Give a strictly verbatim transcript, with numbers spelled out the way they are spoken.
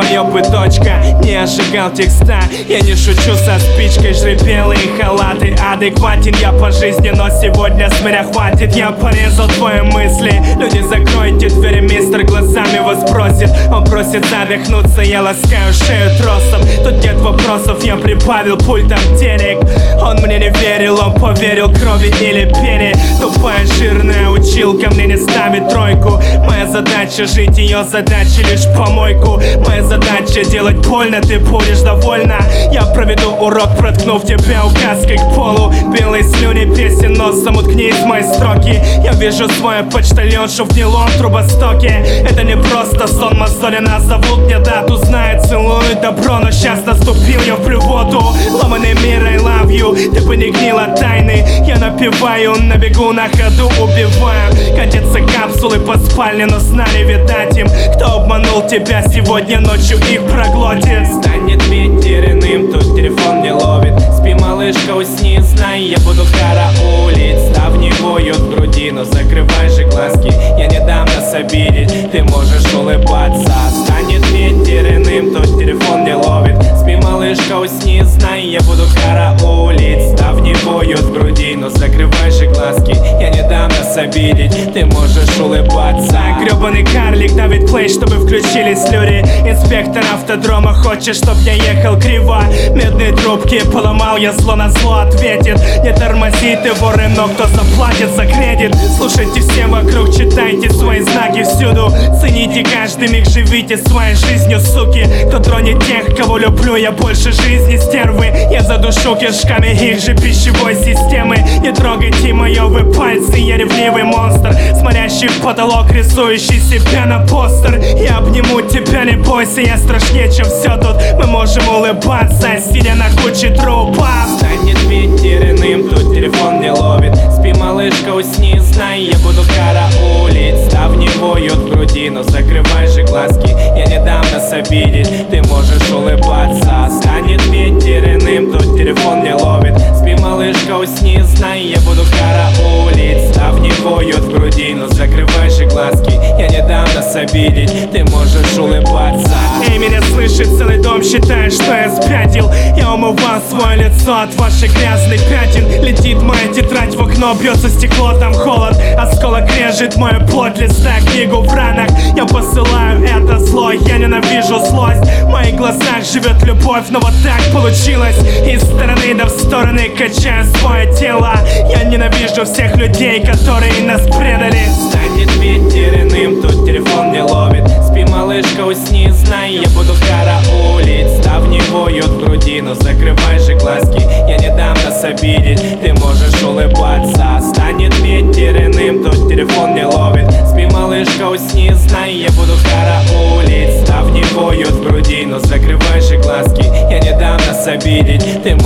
долбоёб и точка. Не ожигал текста, я не шучу со спичкой. Жри белые халаты, адекватен я по жизни, но сегодня с меня хватит. Я порезал твои мысли. Люди, закройте двери, мистер глазами вас просит. Он просит задохнуться, я ласкаю шею тросом. Тут нет вопросов, я прибавил пультом денег. Он мне не верил, он поверил крови или пене. Тупая жирная училка мне не ставит тройку. Моя задача жить, ее задача лишь помойку. Моя задача делать больно, ты будешь довольна. Я проведу урок, проткнув тебя указкой к полу. Белые слюни, песен носом, уткнись в мои строки. Я вижу свою почтальоншу в гнилом трубостоке. Это не просто сон, мозоли нас зовут, мне дату знает, целует добро, но сейчас наступил я в блювоту. Ломаный мир, I love you, ты бы не гнила тайны. Я напеваю, на бегу, на ходу убиваю. Катятся капсулы по спальне, но сна не видать им. Кто обманул тебя сегодня ночью, их проглотит. Станет ветер иным, тут телефон не ловит. Спи, малышка, усни, знай, я буду караулить. Ставни воют в груди, но закрывай же глазки. Я не дам нас обидеть, ты можешь улыбаться. Станет ветер иным, тут телефон не ловит. Спи, малышка, усни, знай, я буду караулить. Ставни воют в груди, но закрывай же глазки. Я не дам нас обидеть, ты можешь улыбаться. Гребаный карлик давит плей, чтобы включились люди. Инспектор автодрома хочет, чтоб я ехал криво. Медные трубки поломал, я зло на зло ответит. Не тормози ты, воры, но кто заплатит за кредит? Слушайте все вокруг, читайте свои знаки всюду. Цените каждый миг, живите своей жизнью, суки. Кто тронет тех, кого люблю, я больше жизни стервы. Я задушу кишками их же пищевой системы. Не трогайте моёвы пальцы, я ревнивый монстр, смотрящий в потолок, рисующий себя на постер. Я обниму тебя, не бойся, я страшнее, чем все тут. Мы можем улыбаться, сидя на куче трупов. Станет ветер иным, тут телефон не ловит. Спи, малышка, усни, знай, я буду караулить. Ставни воют в груди, но закрывай же глазки. Я не дам нас обидеть, ты можешь улыбаться. Станет ветер иным, тут телефон не ловит. Спи, малышка, усни, знай, я буду караулить. Ставни воют в груди, но закрывай же глазки. Я не дам нас обидеть, ты можешь улыбаться. Эй, меня слышит целый дом, считает, что я спятил. Я умывал свое лицо от ваших грязных пятен. Летит моя тетрадь в окно, бьется стекло, там холод. Осколок режет мою плоть, листая книгу в ранах. Я посылаю это зло, я ненавижу злость. В моих глазах живет любовь, но вот так получилось. Из стороны до в стороны качаю свое тело. Я ненавижу всех людей, которые нас предали. Станет ветер иным, тут телефон не ловит. Спи, малышка, усни, знай, я буду караулить. Ставни воют в груди, но закрывай же глазки. Я не дам нас обидеть, ты можешь улыбаться. Станет ветер иным, тут телефон не ловит. Спи, малышка, усни, знай, я буду караулить. Ставни воют в груди, но закрывай же глазки. Я не дам нас обидеть, ты